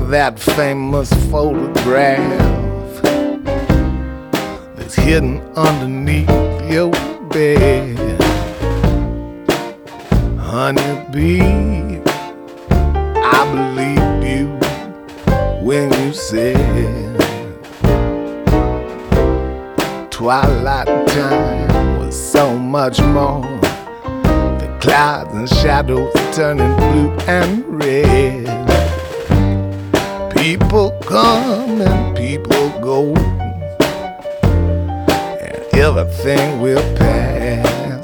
that famous photograph that's hidden underneath your bed. Honeybee, I believed you when you said twilight time was so much more. The clouds and shadows turning blue and red. People come and people go, and everything will pass.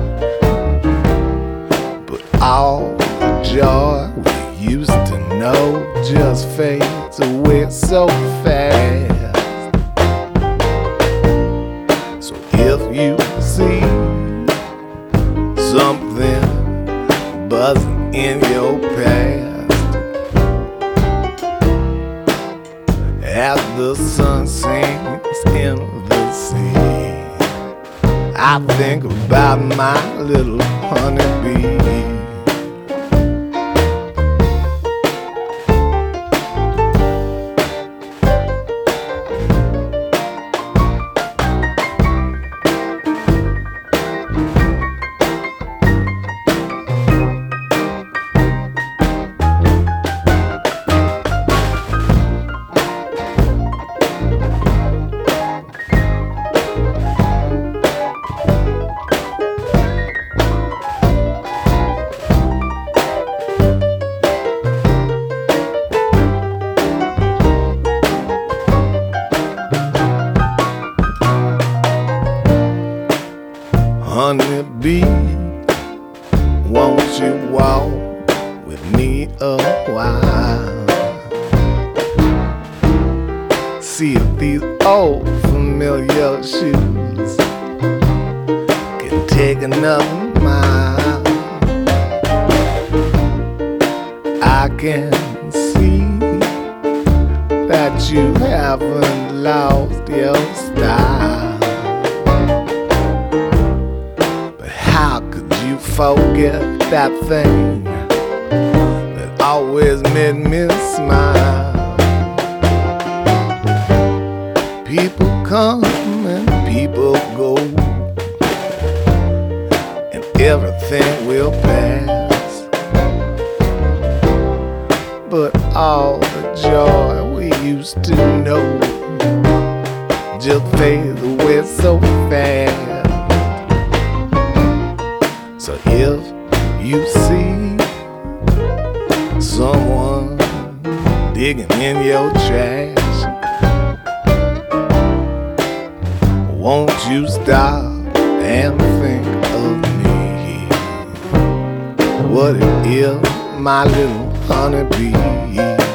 But all the joy we used to know just fades away so fast. So if you see something buzzing in your past, as the sun sinks in the sea, I think about my little honeybee. Honeybee, won't you walk with me a while? See if these old familiar shoes can take another mile. I can see that you haven't lost your style. How could you forget that thing that always made me smile? People come and people go, and everything will pass. But all the joy we used to know just fades away so fast. So if you see someone digging in your trash, won't you stop and think of me? What if my little honeybee